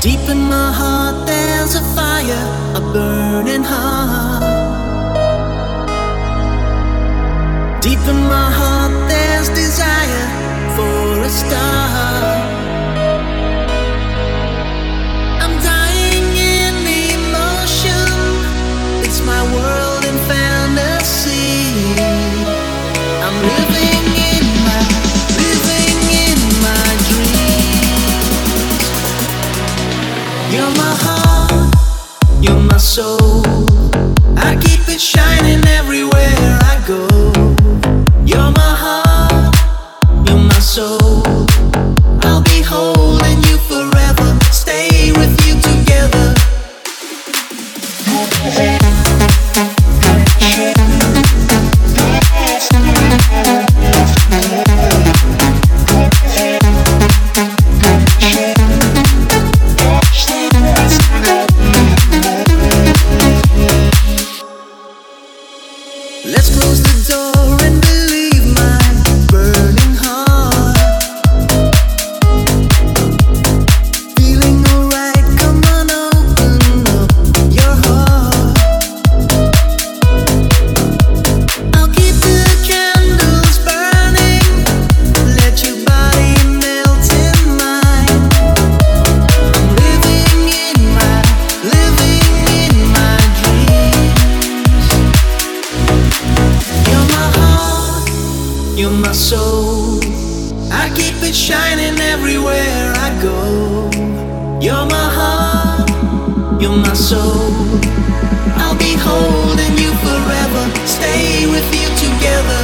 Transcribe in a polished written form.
Deep in my heart there's a fire, a burning heart. Deep in my heart there's desire for a star. I'm dying in emotion, it's my world in fantasy. I'm living in my dreams. You're my heart, you're my soul. I keep it shining everywhere I go. You're my heart, you're my soul. I'll be holding you forever, stay with you together. Let's close the door and believe my burning heart. Feeling alright, come on, open up your heart. I'll keep the candles burning, let your body melt in mine. I'm living in my dreams. You're my heart, you're my soul. I keep it shining everywhere I go. You're my heart, you're my soul. I'll be holding you forever, stay with you together.